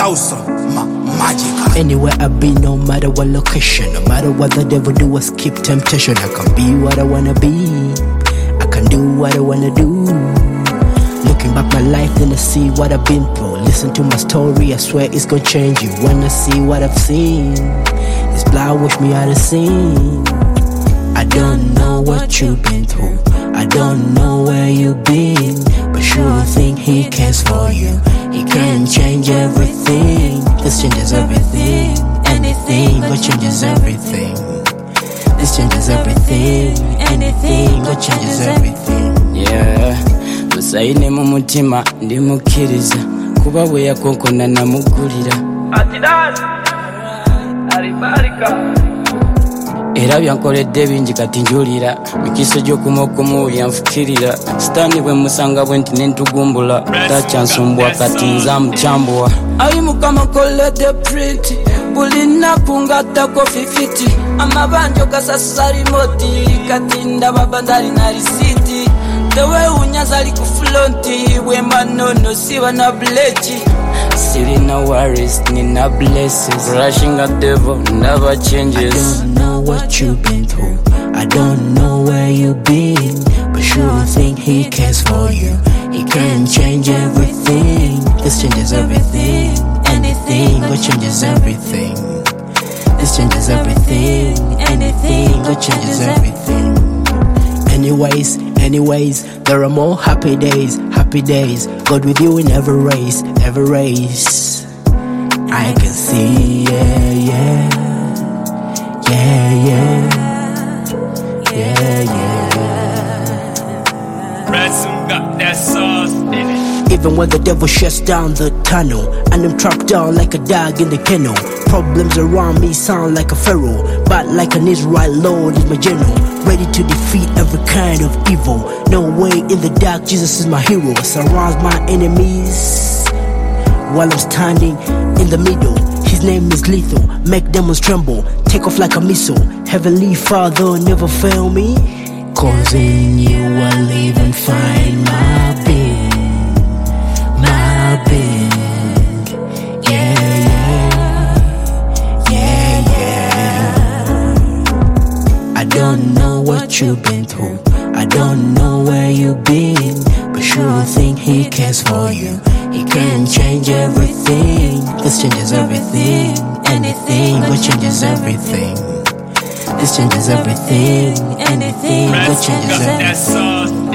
Dawson, magical. Anywhere I be, no matter what location, no matter what the devil do, I skip temptation. I can be what I wanna be, I can do what I wanna do. Looking back my life, then I see what I've been through. Listen to my story, I swear it's gonna change you. Wanna see what I've seen? This blood wash me out of sin. I don't know what you've been through, I don't know where you've been, but sure think he cares for you. He can change everything. This changes everything. Anything but changes everything. This changes everything. Anything but changes everything. Yeah, musaine mu mutima ndimukiriza kuba we yakonkona namugulira Atidas Alibarika era byankoledde bingi kati njulira mikiso gy'okumukumu yanfukirira sitaani bwe musanga bwe nti nentugumbula takyansumbwa kati nza mukyambuwa ayi mukama koledde priti buli nnaku ngattako 50 amabanjo gasasuza rimoti kati ndaba bandali na risiti tewewunya zali ku flonti bwemba nono siba na buleki sirina worries nina blessings rushing at devil never changes. I don't know what you've been through, I don't know where you've been, but sure think he cares for you. He can change everything. This changes everything. Anything but changes everything. This changes everything. Anything but changes everything. Anyways, there are more happy days. God with you in every race. I can see, yeah. Ransom got that sauce in it. Even when the devil shuts down the tunnel and I'm trapped down like a dog in the kennel, problems around me sound like a pharaoh, but like an Israel Lord is my general, ready to defeat every kind of evil. No way in the dark, Jesus is my hero. Surrounds my enemies while I'm standing in the middle. His name is lethal, make demons tremble, take off like a missile. Heavenly Father, never fail me, 'cause in you I live and find my being. I don't know what you've been through, I don't know where you've been, but sure think he cares for you. He can change everything. This changes everything. Anything but changes everything. This changes everything. Anything but changes everything.